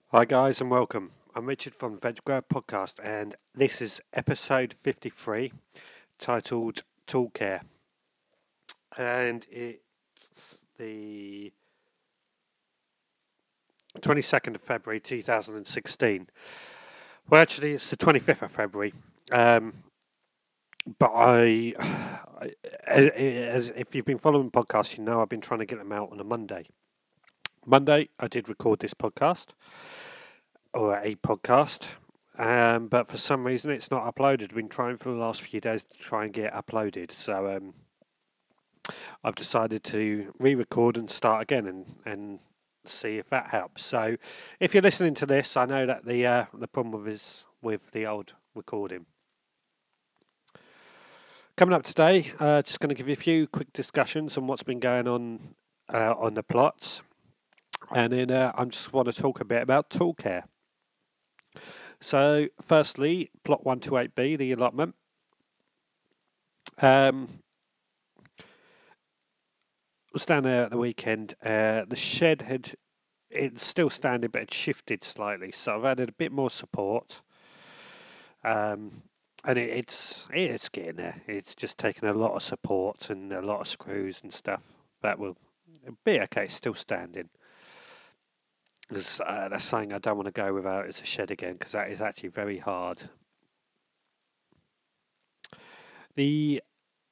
Hi guys and welcome. I'm Richard from VegGrab Podcast and this is episode 53 titled Tool Care, and it's the 22nd of February 2016. Well, actually it's the 25th of February, but as if you've been following podcasts, you know I've been trying to get them out on a Monday. Monday I did record this podcast, or a podcast. But for some reason it's not uploaded. I've been trying for the last few days to try and get it uploaded. So I've decided to re-record and start again and see if that helps. So if you're listening to this, I know that the problem is with the old recording. Coming up today, just going to give you a few quick discussions on what's been going on the plots, and then I just want to talk a bit about tool care. So, firstly, plot 128B, the allotment. Was down there at the weekend. The shed it's still standing, but it shifted slightly, so I've added a bit more support. And it's getting there. It's just taking a lot of support and a lot of screws and stuff. That will be okay. It's still standing. Because that's something I don't want to go without is a shed again, because that is actually very hard. The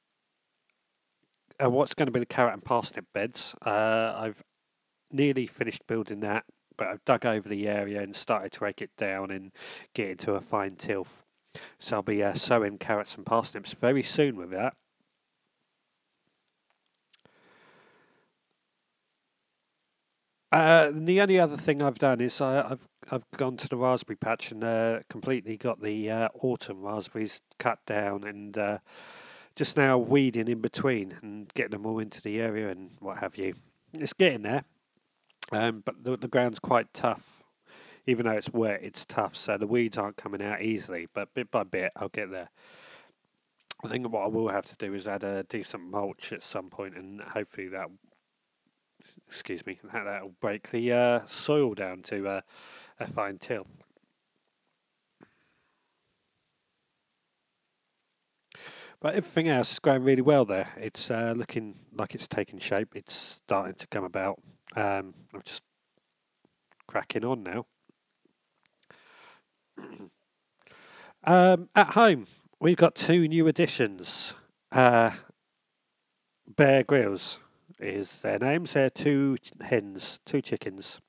what's going to be the carrot and parsnip beds? I've nearly finished building that, but I've dug over the area and started to rake it down and get into a fine tilth. So I'll be sowing carrots and parsnips very soon with that. The only other thing I've done is I've gone to the raspberry patch and completely got the autumn raspberries cut down and just now weeding in between and getting them all into the area and what have you. It's getting there, but the ground's quite tough. Even though it's wet, it's tough, so the weeds aren't coming out easily. But bit by bit, I'll get there. I think what I will have to do is add a decent mulch at some point, and hopefully that'll break the soil down to a fine tilth. But everything else is going really well there. It's looking like it's taking shape. It's starting to come about. I'm just cracking on now. At home, we've got two new additions. Bear Grylls is their names. They're two hens, two chickens.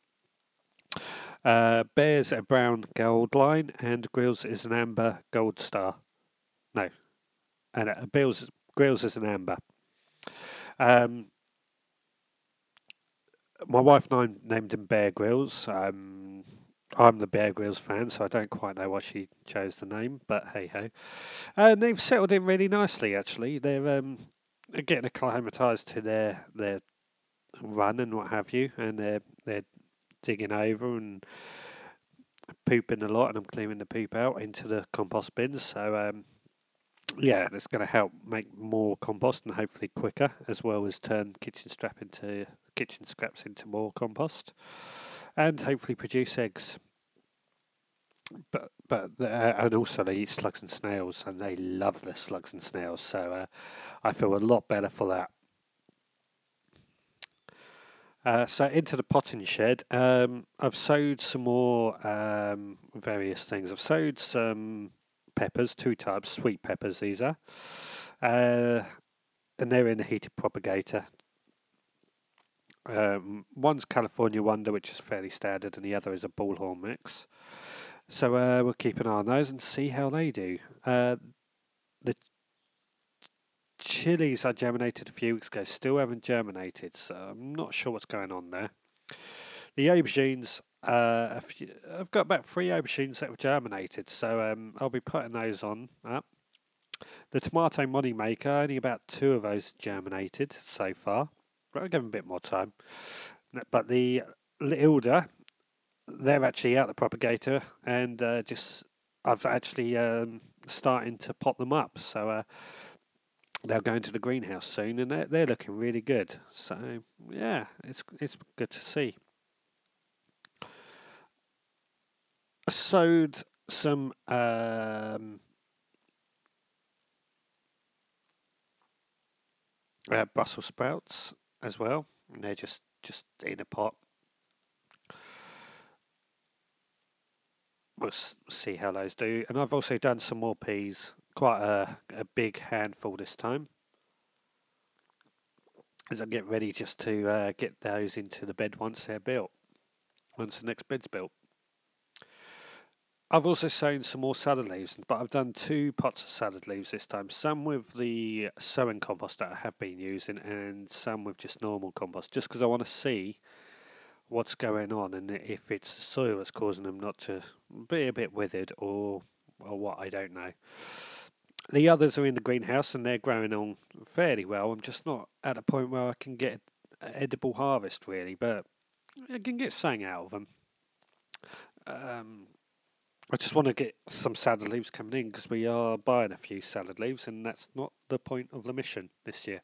Bear's a brown gold line, and Grylls is an amber gold star. No, and Grylls is an amber. Um, my wife named him Bear Grylls. I'm the Bear Grylls fan, so I don't quite know why she chose the name, but hey ho. And they've settled in really nicely, actually. They're getting acclimatised to their run and what have you, and they're digging over and pooping a lot, and I'm clearing the poop out into the compost bins. So yeah, that's going to help make more compost and hopefully quicker, as well as turn kitchen scraps into more compost, and hopefully produce eggs. But and also they eat slugs and snails, and they love the slugs and snails. So I feel a lot better for that. So into the potting shed, I've sowed some more various things. I've sowed some peppers, two types, sweet peppers these are, and they're in a heated propagator. One's California Wonder, which is fairly standard, and the other is a Bullhorn mix. So we'll keep an eye on those and see how they do. The chilies I germinated a few weeks ago still haven't germinated, so I'm not sure what's going on there. The aubergines, I've got about 3 aubergines that have germinated, so I'll be putting those on up. The tomato money maker, only about 2 of those germinated so far, but I'll give them a bit more time. But the Ilda, they're actually out the propagator, and I've actually starting to pot them up, so they'll go into the greenhouse soon, and they're looking really good. So yeah, it's good to see. sowed some Brussels sprouts as well, and they're just in a pot. We'll see how those do. And I've also done some more peas, quite a big handful this time, as I get ready just to get those into the bed once they're built, once the next bed's built. I've also sown some more salad leaves, but I've done 2 pots of salad leaves this time. Some with the sowing compost that I have been using, and some with just normal compost, just because I want to see what's going on and if it's the soil that's causing them not to be a bit withered or what, I don't know. The others are in the greenhouse and they're growing on fairly well. I'm just not at a point where I can get an edible harvest really, but I can get something out of them. Um, I just want to get some salad leaves coming in because we are buying a few salad leaves, and that's not the point of the mission this year.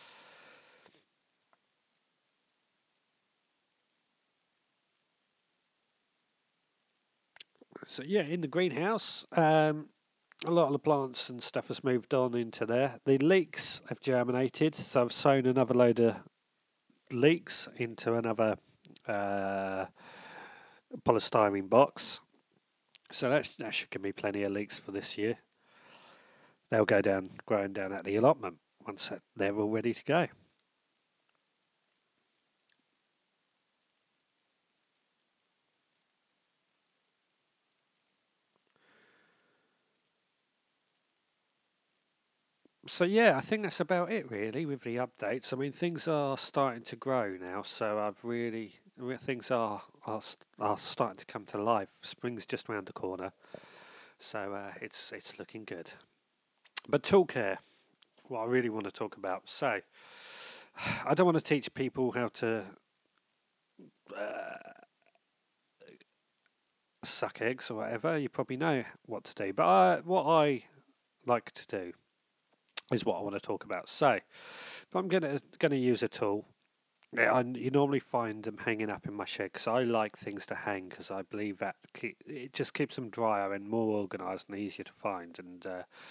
So yeah, in the greenhouse, a lot of the plants and stuff has moved on into there. The leeks have germinated, so I've sown another load of leeks into another uh, polystyrene box. So that should give me plenty of leeks for this year. They'll go down, growing down at the allotment once they're all ready to go. So yeah, I think that's about it really with the updates. I mean, things are starting to grow now, so things are starting to come to life. Spring's just around the corner, so it's looking good. But tool care, what I really want to talk about. So I don't want to teach people how to uh, suck eggs or whatever. You probably know what to do, but what I like to do is what I want to talk about. So if I'm gonna use a tool, yeah, you normally find them hanging up in my shed because I like things to hang because I believe that it just keeps them drier and more organised and easier to find and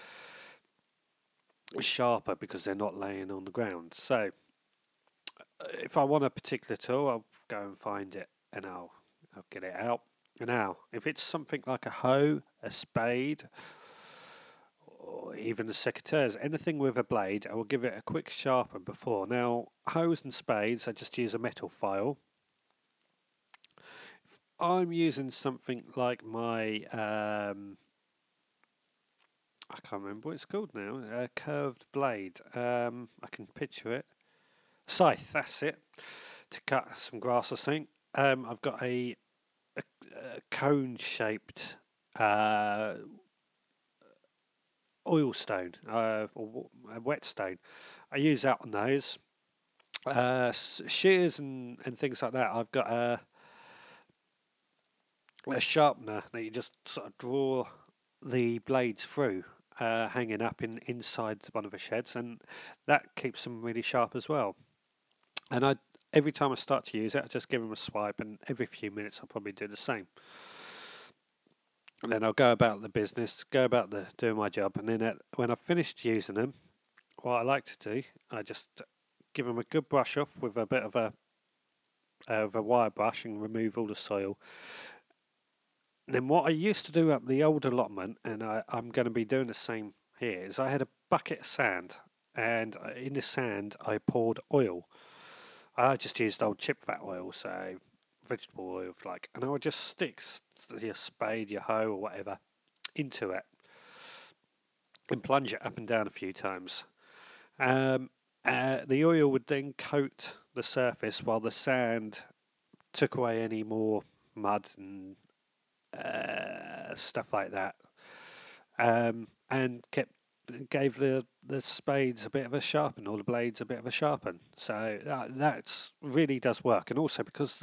sharper because they're not laying on the ground. So if I want a particular tool, I'll go and find it and I'll get it out. Now, if it's something like a hoe, a spade, or even the secateurs, anything with a blade, I will give it a quick sharpen before. Now, hoes and spades, I just use a metal file. If I'm using something like my, I can't remember what it's called now, a curved blade. I can picture it. Scythe, that's it, to cut some grass or something. I've got a cone-shaped oil stone or a whetstone. I use that on those. Shears and things like that. I've got a sharpener that you just sort of draw the blades through, hanging up inside one of the sheds, and that keeps them really sharp as well. And every time I start to use it, I just give them a swipe, and every few minutes I'll probably do the same. And then I'll go about the business, go about doing my job, and then when I've finished using them, what I like to do, I just give them a good brush off with a bit of a wire brush and remove all the soil. And then what I used to do up the old allotment, and I'm going to be doing the same here, is I had a bucket of sand, and in the sand I poured oil. I just used old chip fat oil, so vegetable oil, if like, and I would just stick your spade, your hoe, or whatever into it and plunge it up and down a few times. Um, the oil would then coat the surface while the sand took away any more mud and stuff like that, and gave the spades a bit of a sharpen, or the blades a bit of a sharpen. So that's really does work, and also because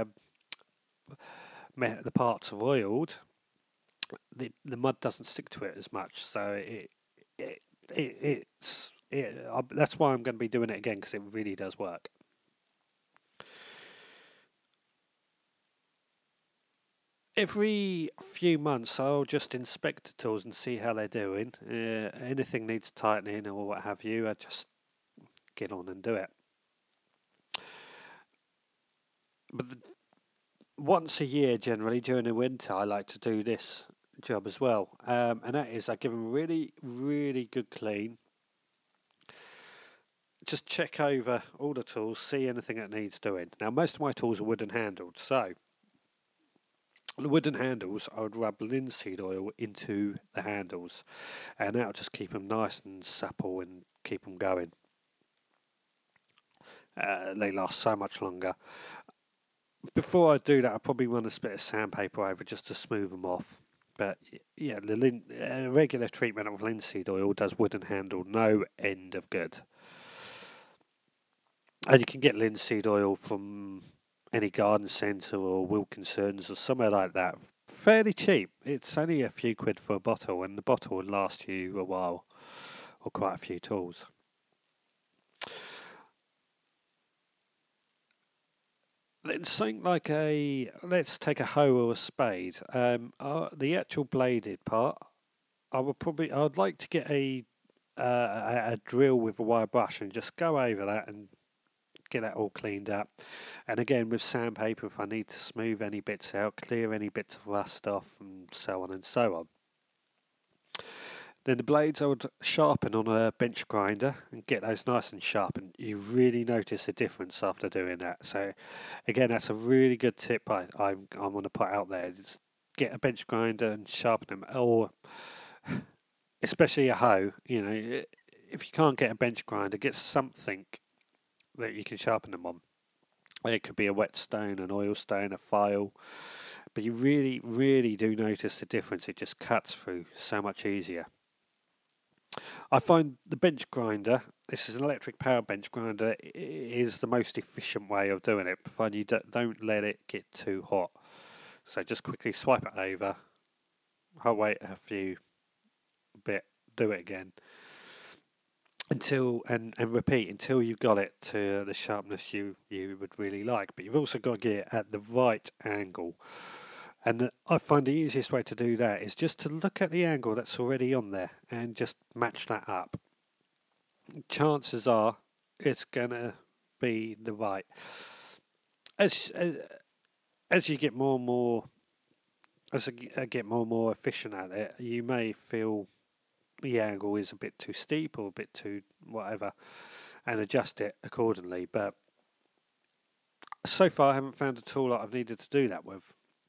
the parts are oiled, the mud doesn't stick to it as much. So it, that's why I'm going to be doing it again because it really does work. Every few months, I'll just inspect the tools and see how they're doing. Anything needs tightening or what have you, I just get on and do it. But once a year, generally during the winter, I like to do this job as well, and that is I give them a really, really good clean. Just check over all the tools, see anything that needs doing. Now, most of my tools are wooden handled, so the wooden handles, I would rub linseed oil into the handles, and that'll just keep them nice and supple and keep them going. They last so much longer. Before I do that, I'll probably run a bit of sandpaper over just to smooth them off. But yeah, the regular treatment of linseed oil does wooden handle no end of good. And you can get linseed oil from any garden centre or Wilkinson's or somewhere like that. Fairly cheap. It's only a few quid for a bottle, and the bottle will last you a while or quite a few tools. It's something like let's take a hoe or a spade. The actual bladed part, I'd like to get a drill with a wire brush and just go over that and get that all cleaned up. And again, with sandpaper, if I need to smooth any bits out, clear any bits of rust off, and so on and so on. Then the blades I would sharpen on a bench grinder and get those nice and sharp, and you really notice a difference after doing that. So, again, that's a really good tip I'm going to put out there. Just get a bench grinder and sharpen them, or especially a hoe. If you can't get a bench grinder, get something that you can sharpen them on. It could be a whetstone, an oil stone, a file, but you really, really do notice the difference. It just cuts through so much easier. I find the bench grinder, this is an electric power bench grinder, is the most efficient way of doing it, provided you don't let it get too hot. So just quickly swipe it over, I'll wait a few bit, do it again, until and repeat until you've got it to the sharpness you would really like. But you've also got to get it at the right angle. And I find the easiest way to do that is just to look at the angle that's already on there and just match that up. Chances are it's going to be the right. As you get more and more, as I get more and more efficient at it, you may feel the angle is a bit too steep or a bit too whatever, and adjust it accordingly. But so far, I haven't found a tool that I've needed to do that with.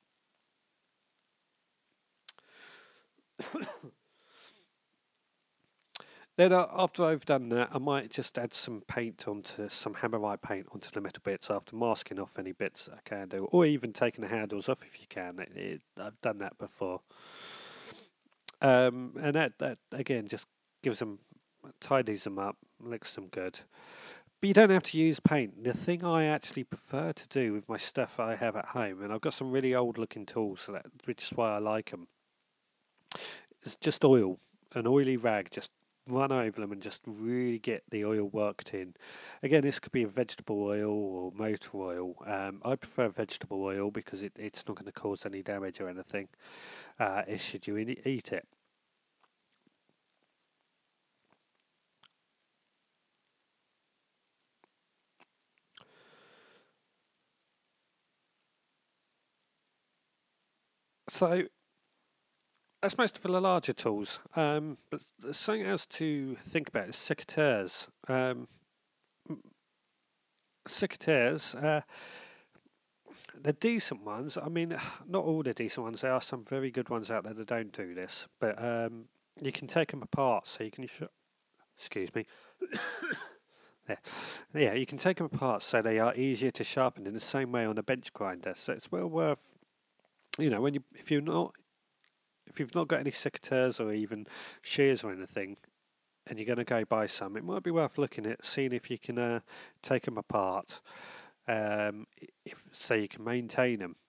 Then after I've done that, I might just add some Hammerite paint onto the metal bits after masking off any bits that I can do, or even taking the handles off if you can. I've done that before, and that again just tidies them up, looks them good. But you don't have to use paint. The thing I actually prefer to do with my stuff I have at home, and I've got some really old looking tools, which is why I like them. It's just oil, an oily rag, just run over them and just really get the oil worked in. Again, this could be a vegetable oil or motor oil. I prefer vegetable oil because it's not going to cause any damage or anything. Should you eat it. So that's most of the larger tools. But there's something else to think about is secateurs. Secateurs, they're decent ones. I mean, not all the decent ones. There are some very good ones out there that don't do this. But you can take them apart so you can... Excuse me. Yeah, you can take them apart so they are easier to sharpen in the same way on a bench grinder. So it's well worth... if you've not got any secateurs or even shears or anything, and you're going to go buy some, it might be worth looking at seeing if you can take them apart, if so you can maintain them.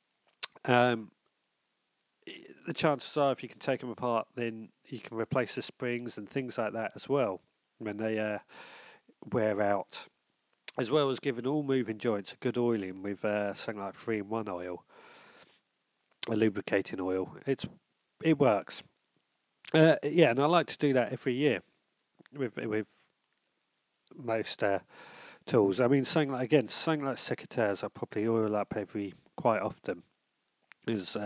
The chances are, if you can take them apart, then you can replace the springs and things like that as well when they wear out, as well as giving all moving joints a good oiling with something like 3-in-1 oil. a lubricating oil. It works. Yeah, and I like to do that every year with most tools. I mean, something like secateurs, I probably oil up every quite often. Is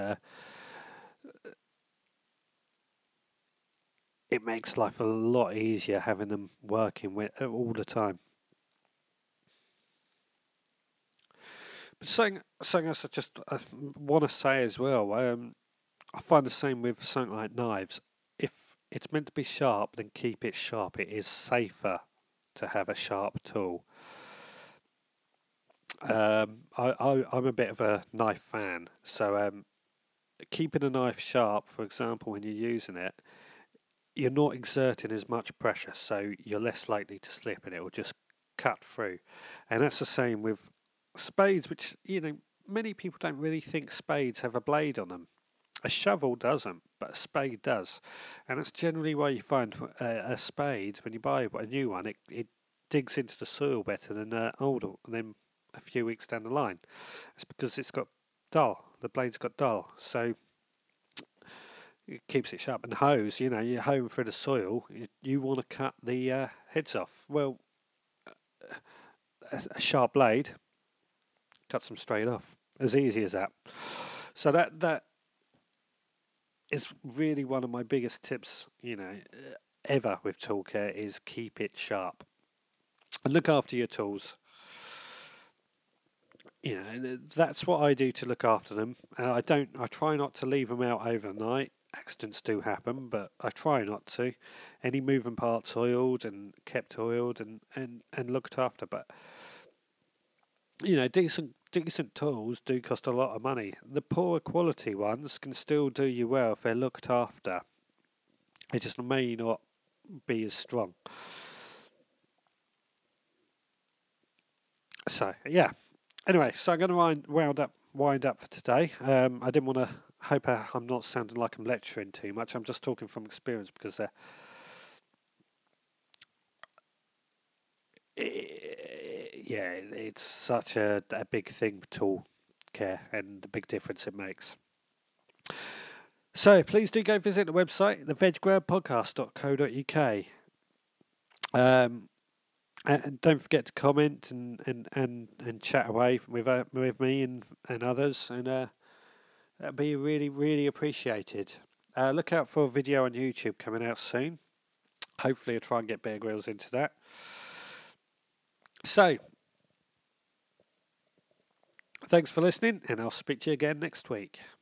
It makes life a lot easier having them working with all the time. But something else I want to say as well. I find the same with something like knives. If it's meant to be sharp, then keep it sharp. It is safer to have a sharp tool. I'm a bit of a knife fan, so keeping a knife sharp, for example, when you're using it, you're not exerting as much pressure, so you're less likely to slip, and it will just cut through. And that's the same with spades, which many people don't really think spades have a blade on them. A shovel doesn't, but a spade does, and that's generally why you find a spade when you buy a new one. It digs into the soil better than older, and then a few weeks down the line, it's because it's got dull. The blade's got dull, so it keeps it sharp. And hoes, you're hoeing through the soil. You want to cut the heads off. Well, a sharp blade cuts them straight off. As easy as that. So that is really one of my biggest tips, ever with tool care is keep it sharp and look after your tools. That's what I do to look after them. I try not to leave them out overnight. Accidents do happen, but I try not to. Any moving parts oiled and kept oiled and looked after. But decent tools do cost a lot of money. The poorer quality ones can still do you well if they're looked after. They just may not be as strong. So yeah. Anyway, so I'm going to wind up for today. I didn't want to. Hope I'm not sounding like I'm lecturing too much. I'm just talking from experience because it's such a big thing, tool care, and the big difference it makes. So please do go visit the website, theveggrabpodcast.co.uk. And don't forget to comment and chat away with me and others, and that'd be really, really appreciated. Look out for a video on YouTube coming out soon. Hopefully I'll try and get Bear Grylls into that. So, thanks for listening, and I'll speak to you again next week.